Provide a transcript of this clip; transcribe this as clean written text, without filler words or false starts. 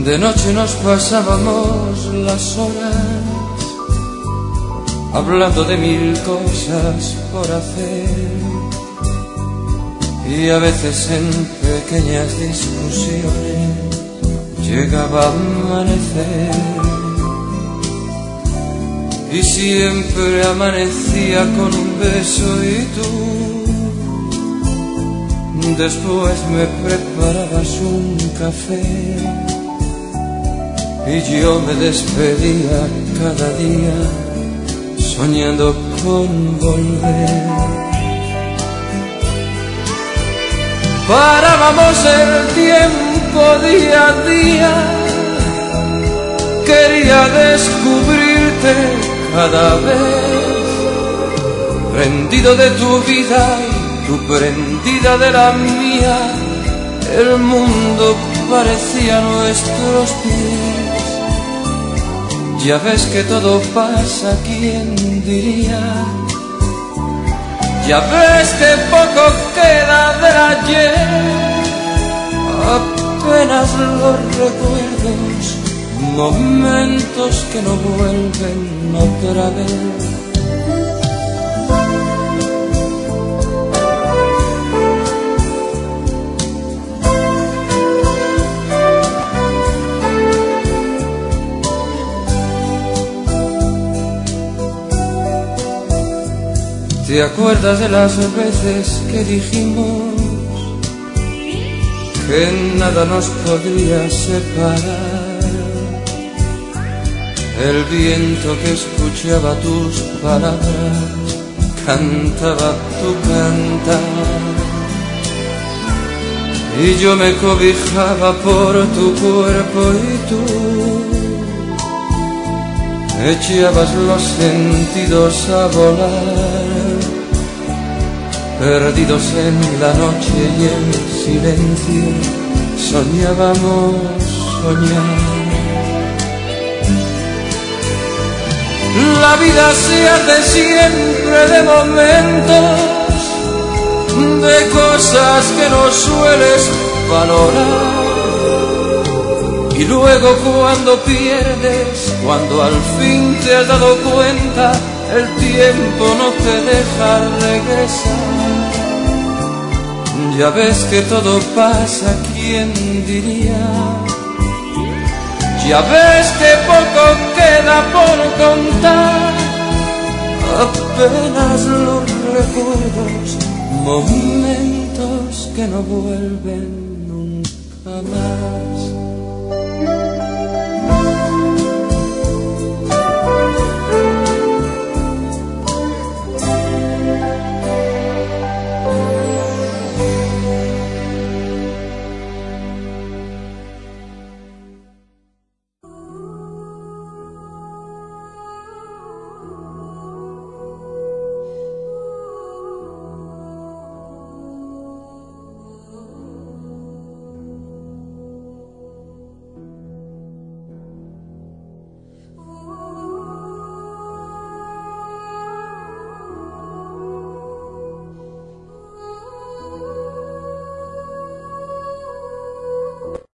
De noche nos pasábamos las horas hablando de mil cosas por hacer, y a veces en pequeñas discusiones llegaba a amanecer, y siempre amanecía con un beso y tú después me preparabas un café y yo me despedía cada día soñando con volver. Parábamos el tiempo día a día, quería descubrirte cada vez, prendido de tu vida y tú prendida de la mía, el mundo parecía a nuestros pies. Ya ves que todo pasa, ¿quién diría? Ya ves que poco queda del ayer, apenas los recuerdos, momentos que no vuelven otra vez. ¿Te acuerdas de las veces que dijimos que nada nos podría separar? El viento que escuchaba tus palabras cantaba tu cantar, y yo me cobijaba por tu cuerpo y tú echabas los sentidos a volar, perdidos en la noche y en silencio soñábamos soñar. La vida se hace siempre de momentos, de cosas que no sueles valorar, y luego cuando pierdes, cuando al fin te has dado cuenta, el tiempo no te deja regresar. Ya ves que todo pasa, ¿quién diría? Ya ves que poco queda por contar, apenas los recuerdos, momentos que no vuelven